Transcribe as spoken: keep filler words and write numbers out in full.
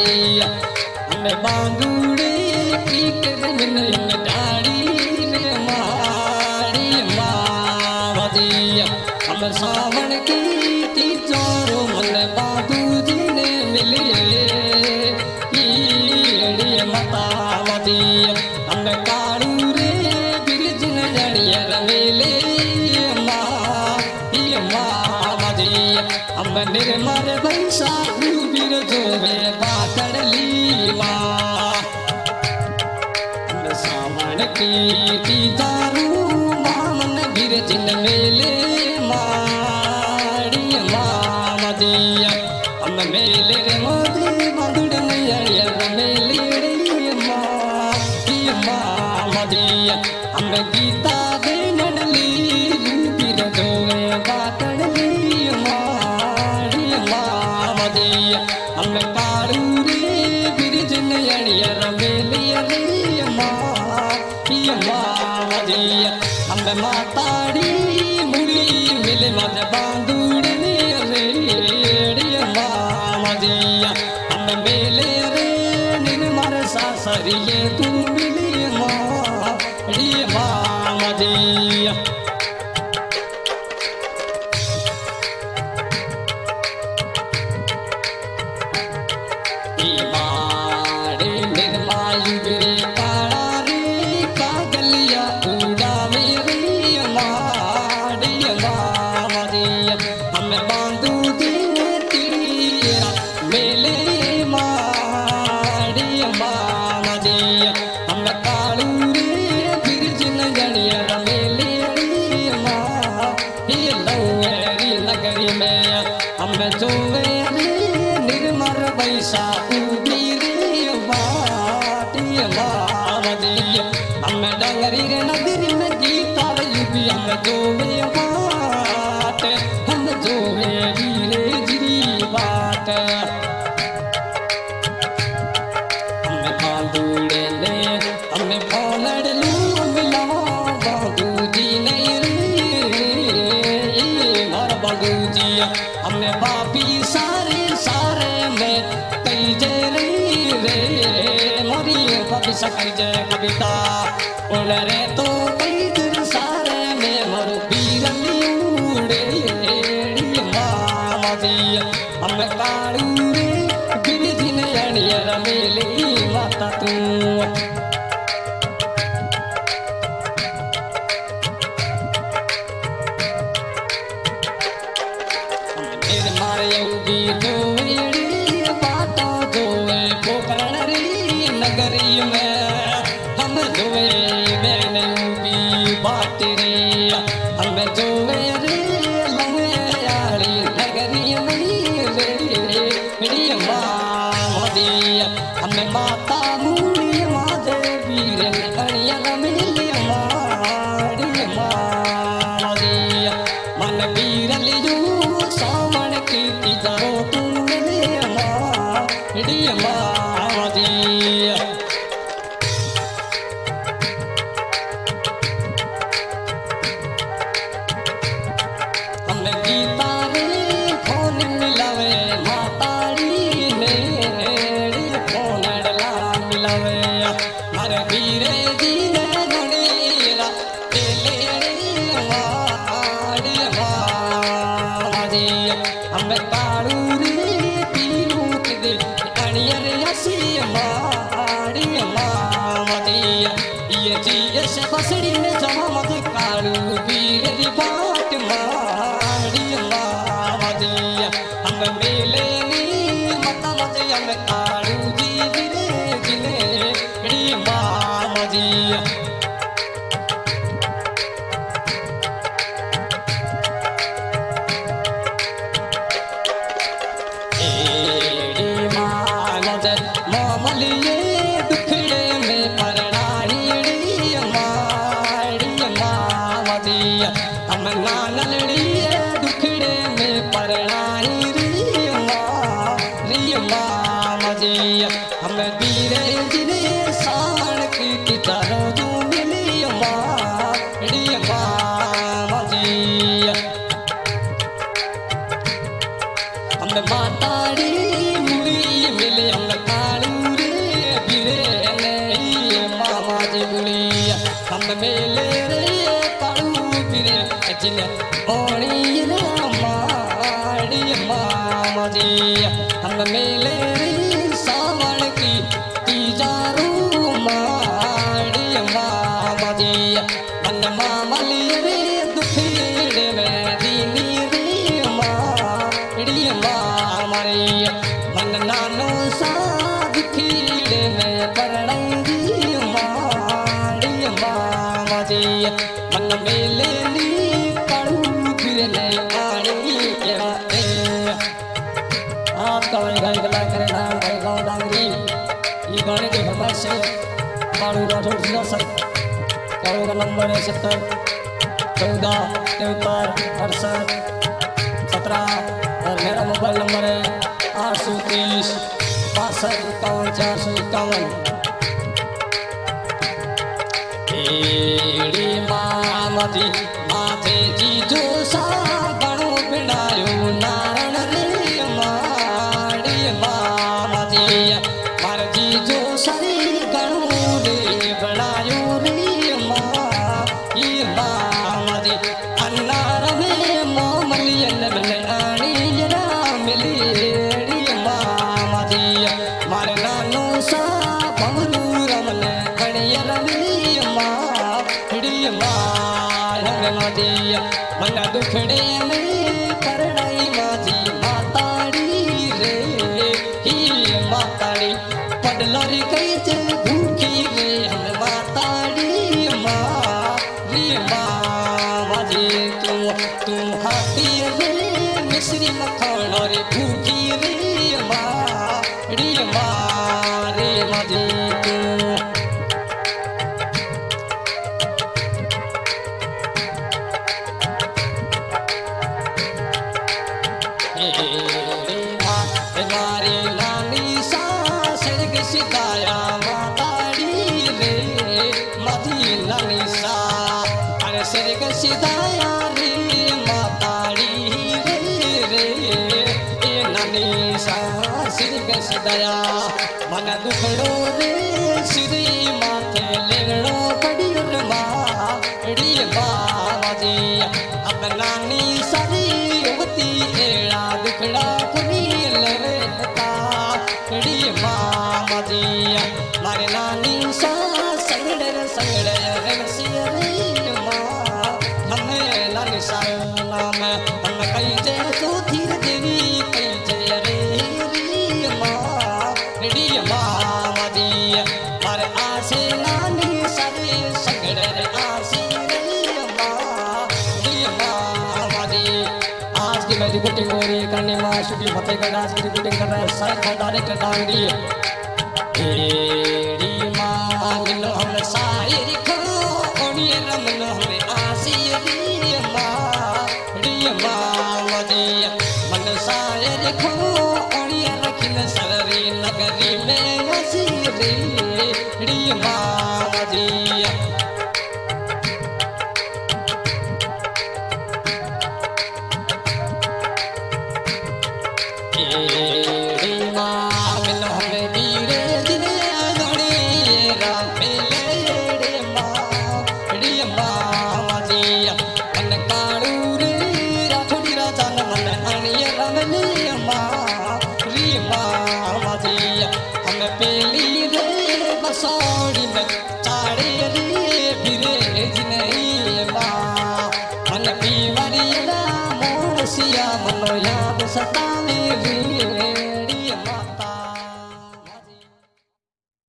दिया हमें बांगुड़े की कदम डाड़ी ने मारी मावा दिया हम सावन की तीजोरो मन बाबू जी ने मिलिए कीड़ी मतावा दिया हम काड़ू रे बिरजन जड़िया रमेले मावा दिया हम निर्मल बैसा बीर जोवे बातड़ली माँ सावन की तीजारू मामन बिरजन मेले माड़ी मामा दिया हम मेले रे मोदी मधुड़न अड़ियर मेले रे मामा दिया हम गीता देनन ली बीर जोवे बातड़ली माड़ी मामा दिया हम कारू रे बिरजन अड़ियर मेले रे मावदिया हम माताड़ी मुड़ी मिले मद बांदूड़ने रे मावदिया हम मेले रे निर्मल सासरिये तू मिले माड़ी मावदिया निर्मल बैसा हम डंगरी रे नगरी में गीता युगी हम जोवे बात हम जोवे रे जिरी बात हम बांदूड़े ने हम फोनड़ लू मिला बाबू जी नहीं रे मार बाबू जी हमने बापी सारे सारे में कई जे रे मोरी बापी सकाई जे कविता उड़ रे तो कई दिन सारे में मरु बीरली उड़े मामा दिया हम काड़ू रे बिरजिन अड़ियर मेले माता तू नगरी में हम जोवे मैंने भी बात रे हम जोवे रे लंगे यारी नगरी में रे मेरी माँ दिया हमें माता मूली माँ देवी रे अड़िया मिली मारी माँ दिया मन वीर लियो सावन की तीजरो तुम मिले माँ मेरी माँ दिया गीता रे फोन मिलावे माताड़ी ने फोन डला मिलावे हर वीरे जी ने घड़ेरा तेले माड़ी माड़ी हम काड़ू रे पीरू दे अणियर हसी माड़ी माड़ी ये जी से बसड़ी ने जमा मत काड़ू वीर दी बाट माड़ी हम मेले नी मता मत हम काड़ू जी रे जिने री मामा दिया एड़ी मामा दे मामलिए दुखड़े में परणाड़ी री माड़ी मामा दिया हम नानलड़ी दुखड़े में परणाड़ी हम बीरे जिने साण की कितारो जो मिली माड़ी मामा दिया हम माताड़ी मुड़ी मिले हम दुखीड़े में परणंगी माड़ी मामा जी मन मेले नी कड़ू फिरने आड़ी आप कवई गाय गला करे ना भाई गाँव डांगरी ये गाने की फरमाइश है बालू राठौड़ जिला सर करो का नंबर है सत्तर चौदह तिहत्तर अड़सठ सत्रह और मेरा मोबाइल नंबर है आठ सौ तीस बासठ इक्यावन चार सौ इक्यावन। मामा जी माथे जी जो सा बड़ो बिनायो नारण रे माड़ी मामा जी मार जी जो सरी गणो रे बनायो रे माँ ये मामा जी अन्नार में मोमलियन मिले आनी ना मिली मामा जी मार नानो सा बमरू रमने गणियर मिली माँ डी माँ जी मन दुखड़े में करणाई माजी माताड़ी रे ही माताड़ी पडलरी कई जे भूखी रे हम माताड़ी माँ रे माँ जी तू तू हाथी रे मिश्री मखन रे भूखी रे माँ रे माँ रे माजी तू मारी नानी सा सिरग सिताया माताड़ी रे मधी नानी सा अरे सिरग सिताया रे माताड़ी रे रे ए नानी सा सिरग सिताया मन दुखड़ो रे सिरी माथे लेगड़ो कड़ियर माड़ी बाबा जी अब नानी सारी युवती एड़ा दुखड़ा मामा जी मारे नानी सा संगड़ संगड़ रसिया रे माँ हमें नानी सा नाम हम कई जय चौथी देवी कई जय रे रे माँ रे मामा जी मारे आसे नानी सारे संगड़ आसे रे माँ रे मामा जी आज की मैं रिपोर्टिंग हो रही है करने माँ शुक्ली फतेहगढ़ आज की रिपोर्टिंग कर रहा है सारे डायरेक्टर डांगरी तेरी माँ मिलो हम शायर खो ओनिए रमनो हमें आसी री माँ री माँ जी मन शायर खो ओनिए रखिन सररी नगरी में हसी री री माँ जी तेरी माँ मिलो हमें वीरे पेली रे बसौड़ी में चाड़े रे फिरे जिने माँ मन पीवरी मोर सिया मनो याद सता